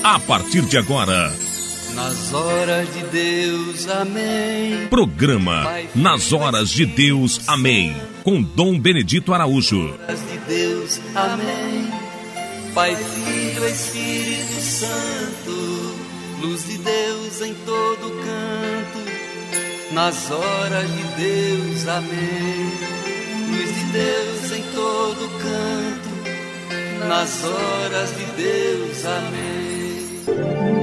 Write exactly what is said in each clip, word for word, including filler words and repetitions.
a partir de agora. Nas horas de Deus, amém. Programa Nas Horas de Deus, amém. Com Dom Benedito Araújo. Nas horas de Deus, amém. Pai, Filho, Espírito Santo, luz de Deus em todo canto. Nas horas de Deus, amém. Luz de Deus em todo canto. Nas horas de Deus, amém.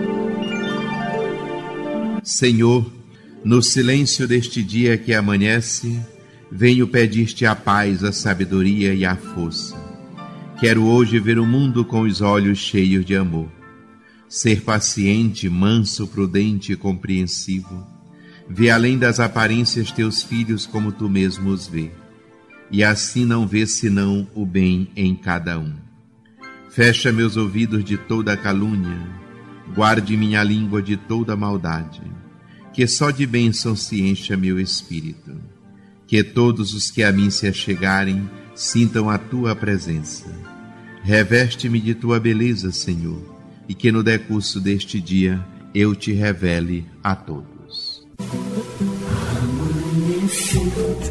Senhor, no silêncio deste dia que amanhece, venho pedir-te a paz, a sabedoria e a força. Quero hoje ver o mundo com os olhos cheios de amor. Ser paciente, manso, prudente e compreensivo. Ver além das aparências teus filhos como tu mesmo os vê. E assim não ver senão o bem em cada um. Fecha meus ouvidos de toda calúnia. Guarde minha língua de toda maldade. Que só de bênção se encha meu espírito. Que todos os que a mim se achegarem sintam a tua presença. Reveste-me de tua beleza, Senhor, e que no decurso deste dia eu te revele a todos. Amanheceu,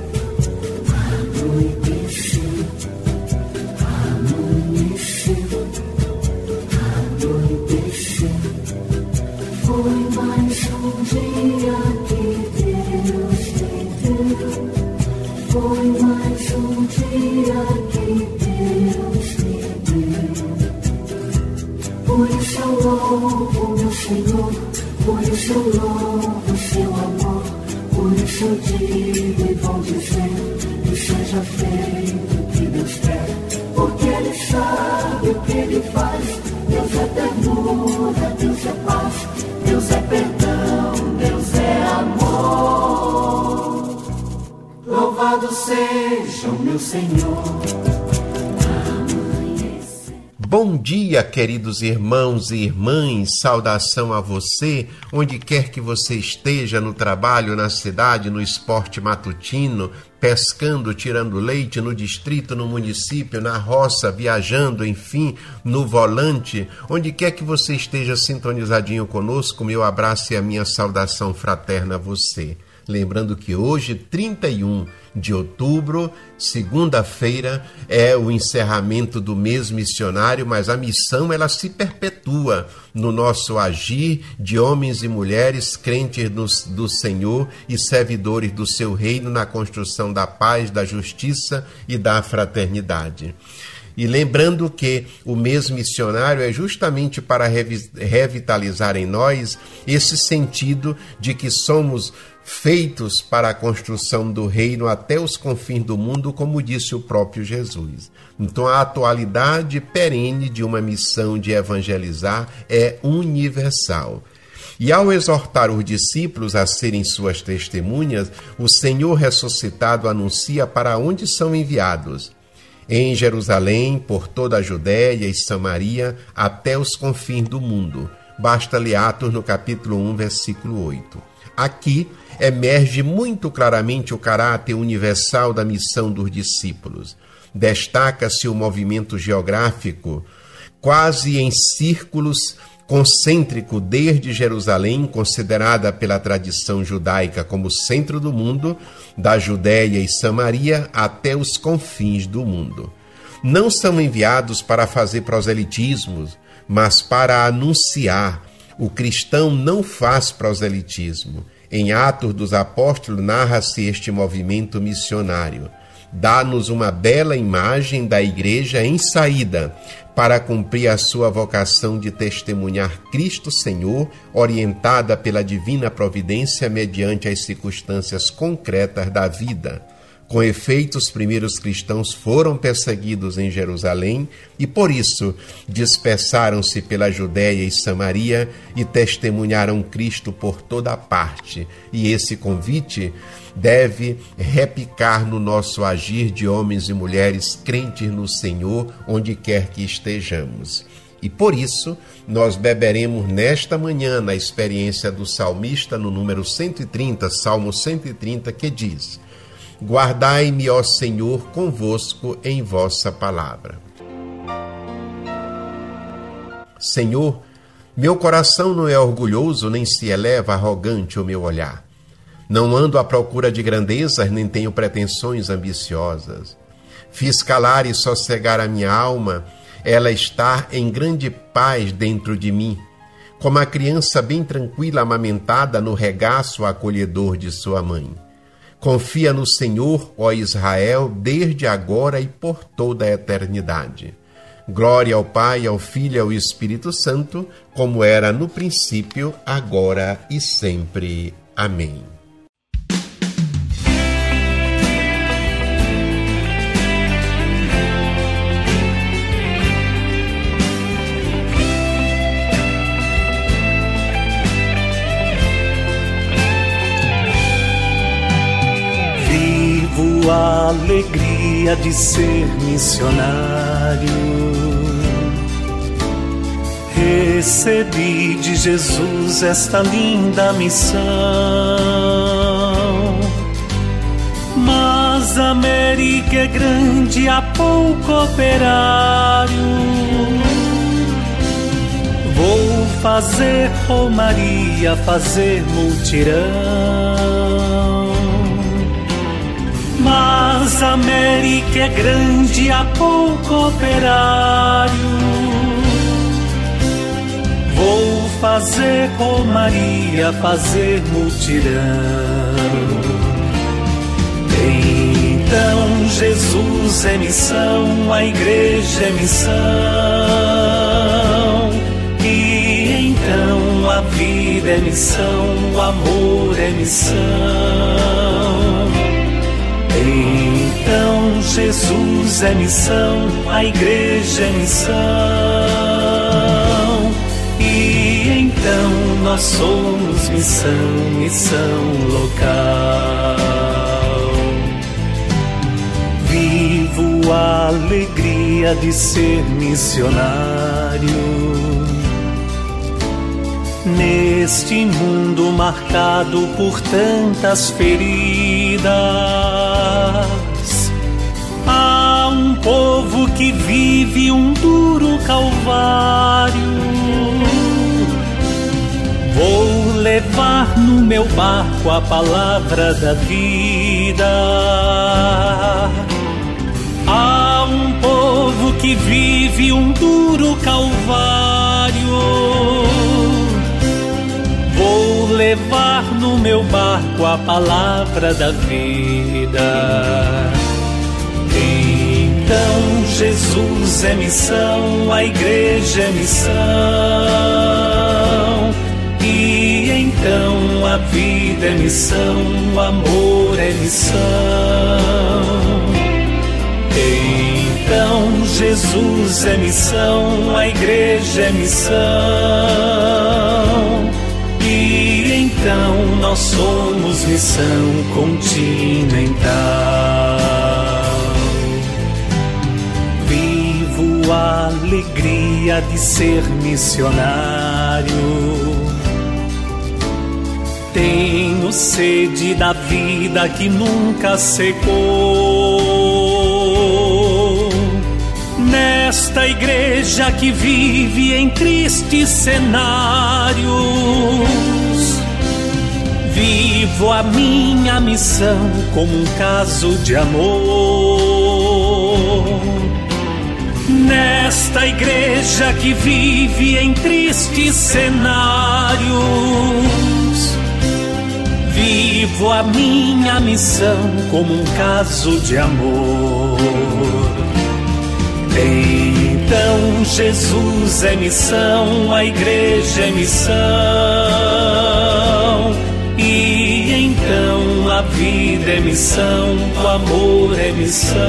anoiteceu, amanheceu, anoiteceu. Foi mais um dia que Deus me deu. Foi mais um dia que Deus me deu. Por isso eu louvo meu Senhor, por isso eu louvo seu amor. Por isso eu digo e vou dizer que seja feito o que Deus quer, porque Ele sabe o que Ele faz. Deus é ternura, Deus é paz, Deus é perdão, Deus é amor. Louvado seja o meu Senhor. Bom dia, queridos irmãos e irmãs, saudação a você, onde quer que você esteja, no trabalho, na cidade, no esporte matutino, pescando, tirando leite, no distrito, no município, na roça, viajando, enfim, no volante, onde quer que você esteja sintonizadinho conosco, meu abraço e a minha saudação fraterna a você. Lembrando que hoje, trinta e um de outubro, segunda-feira, é o encerramento do mês missionário, mas a missão ela se perpetua no nosso agir de homens e mulheres crentes do, do Senhor e servidores do seu reino na construção da paz, da justiça e da fraternidade. E lembrando que o mês missionário é justamente para revi- revitalizar em nós esse sentido de que somos feitos para a construção do reino até os confins do mundo, como disse o próprio Jesus. Então a atualidade perene de uma missão de evangelizar é universal. E ao exortar os discípulos a serem suas testemunhas, o Senhor ressuscitado anuncia para onde são enviados. Em Jerusalém, por toda a Judéia e Samaria, até os confins do mundo. Basta ler Atos no capítulo um, versículo oito. Aqui emerge muito claramente o caráter universal da missão dos discípulos. Destaca-se o movimento geográfico, quase em círculos concêntrico desde Jerusalém, considerada pela tradição judaica como centro do mundo, da Judéia e Samaria até os confins do mundo. Não são enviados para fazer proselitismos, mas para anunciar. O cristão não faz proselitismo. Em Atos dos Apóstolos narra-se este movimento missionário. Dá-nos uma bela imagem da igreja em saída para cumprir a sua vocação de testemunhar Cristo Senhor, orientada pela divina providência mediante as circunstâncias concretas da vida. Com efeito, os primeiros cristãos foram perseguidos em Jerusalém e, por isso, dispersaram-se pela Judéia e Samaria e testemunharam Cristo por toda a parte. E esse convite deve repicar no nosso agir de homens e mulheres crentes no Senhor, onde quer que estejamos. E por isso, nós beberemos nesta manhã na experiência do salmista no número cento e trinta, Salmo cento e trinta, que diz: guardai-me, ó Senhor, convosco em vossa palavra. Senhor, Meu coração não é orgulhoso, nem se eleva arrogante o meu olhar. Não ando à procura de grandezas, nem tenho pretensões ambiciosas. Fiz calar e sossegar a minha alma, ela está em grande paz dentro de mim, como a criança bem tranquila amamentada no regaço acolhedor de sua mãe. Confia no Senhor, ó Israel, desde agora e por toda a eternidade. Glória ao Pai, ao Filho e ao Espírito Santo, como era no princípio, agora e sempre. Amém. Vivo a alegria de ser missionário. Recebi de Jesus esta linda missão, mas a América é grande, há pouco operário. Vou fazer romaria, fazer multirão, mas a América é grande, há pouco operário. Vou fazer romaria, fazer multirão. Então Jesus é missão, a igreja é missão, e então a vida é missão, o amor é missão. Então Jesus é missão, a igreja é missão, e então nós somos missão, missão local. Vivo a alegria de ser missionário neste mundo marcado por tantas feridas. Há um povo que vive um duro calvário. Vou levar no meu barco a palavra da vida. Há um povo que vive um duro calvário. Vou levar no meu barco a palavra da vida. Então Jesus é missão, a igreja é missão, e então a vida é missão, o amor é missão. Então Jesus é missão, a igreja é missão, e então nós somos missão continental. Vivo a alegria de ser missionário. Tenho sede da vida que nunca secou. Nesta igreja que vive em tristes cenários, vivo a minha missão como um caso de amor. Nesta igreja que vive em tristes cenários, vivo a minha missão como um caso de amor. Então Jesus é missão, a igreja é missão, e então a vida é missão, o amor é missão.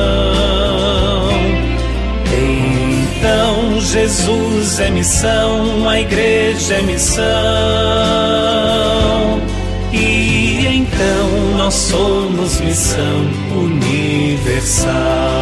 Então Jesus é missão, a igreja é missão, e então nós somos missão universal.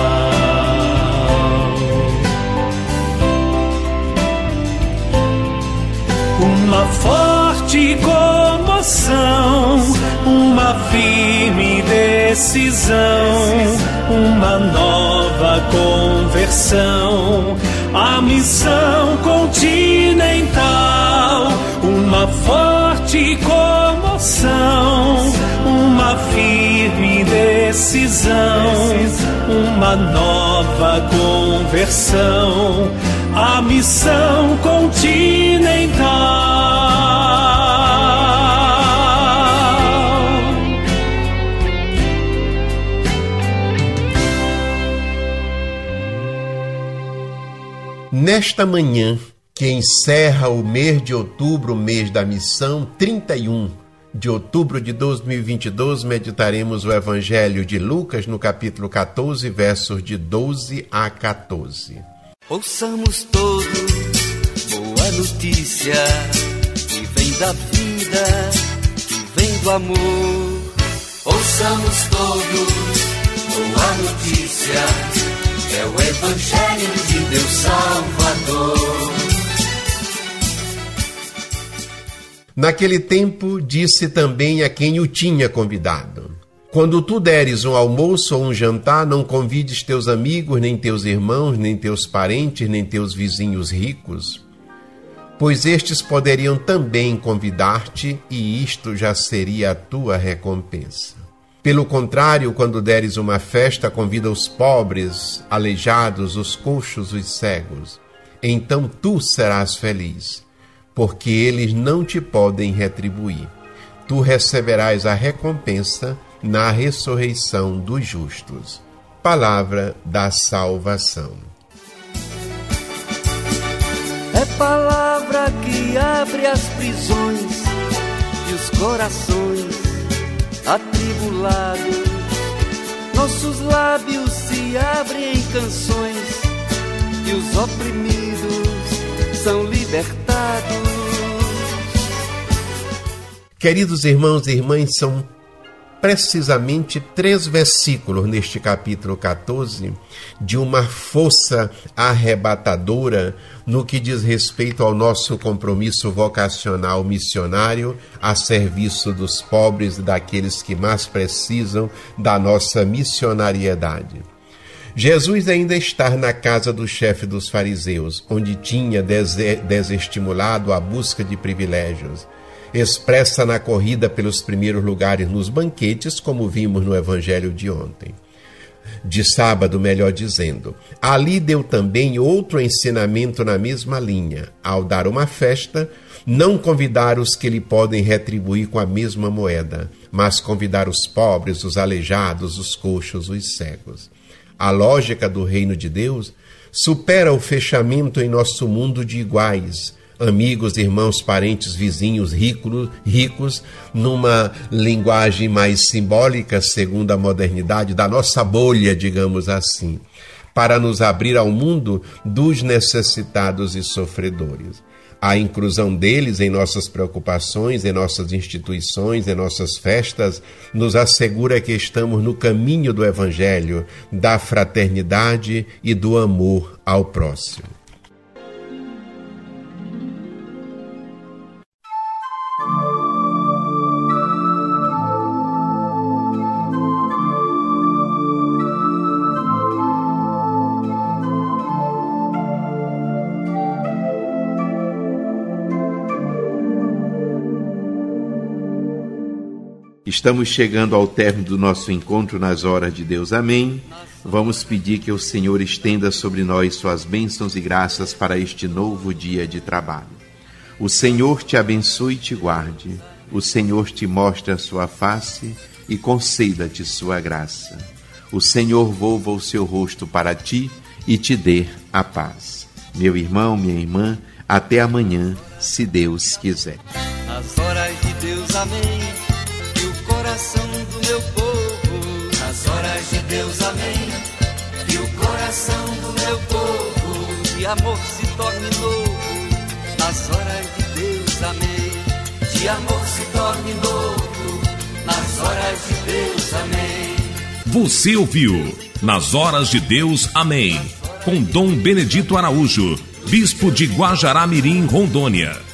Uma forte comoção, uma firme decisão, uma nova conversão, a missão continua. continental, uma forte comoção, uma firme decisão, uma nova conversão, a missão continental. Nesta manhã, que encerra o mês de outubro, o mês da missão, trinta e um de outubro de dois mil e vinte e dois, meditaremos o Evangelho de Lucas no capítulo catorze, versos de doze a catorze. Ouçamos todos boa notícia, que vem da vida, que vem do amor. Ouçamos todos boa notícia, é o Evangelho de Deus Salvador. Naquele tempo, disse também a quem o tinha convidado: quando tu deres um almoço ou um jantar, não convides teus amigos, nem teus irmãos, nem teus parentes, nem teus vizinhos ricos, pois estes poderiam também convidar-te, e isto já seria a tua recompensa. Pelo contrário, quando deres uma festa, convida os pobres, aleijados, os coxos, os cegos. Então tu serás feliz, porque eles não te podem retribuir. Tu receberás a recompensa na ressurreição dos justos. Palavra da salvação. É palavra que abre as prisões e os corações atribulados. Nossos lábios se abrem em canções e os oprimidos são libertados. Queridos irmãos e irmãs, são precisamente três versículos neste capítulo catorze de uma força arrebatadora no que diz respeito ao nosso compromisso vocacional missionário a serviço dos pobres e daqueles que mais precisam da nossa missionariedade. Jesus ainda está na casa do chefe dos fariseus, onde tinha desestimulado a busca de privilégios, expressa na corrida pelos primeiros lugares nos banquetes, como vimos no Evangelho de ontem. De sábado, melhor dizendo. Ali deu também outro ensinamento na mesma linha. Ao dar uma festa, não convidar os que lhe podem retribuir com a mesma moeda, mas convidar os pobres, os aleijados, os coxos, os cegos. A lógica do reino de Deus supera o fechamento em nosso mundo de iguais, amigos, irmãos, parentes, vizinhos, ricos, ricos, numa linguagem mais simbólica, segundo a modernidade, da nossa bolha, digamos assim, para nos abrir ao mundo dos necessitados e sofredores. A inclusão deles em nossas preocupações, em nossas instituições, em nossas festas, nos assegura que estamos no caminho do Evangelho, da fraternidade e do amor ao próximo. Estamos chegando ao término do nosso encontro nas horas de Deus. Amém. Vamos pedir que o Senhor estenda sobre nós suas bênçãos e graças para este novo dia de trabalho. O Senhor te abençoe e te guarde. O Senhor te mostre a sua face e conceda-te sua graça. O Senhor volva o seu rosto para ti e te dê a paz. Meu irmão, minha irmã, até amanhã, se Deus quiser. Nas horas de Deus, amém. Que o coração do meu povo, nas horas de Deus, amém. Que o coração do meu povo de amor se torne novo. Nas horas de Deus, amém. De amor se torne novo. Nas horas de Deus, amém. Você ouviu Nas Horas de Deus, amém. Com Dom Benedito Araújo, bispo de Guajará-Mirim, Rondônia.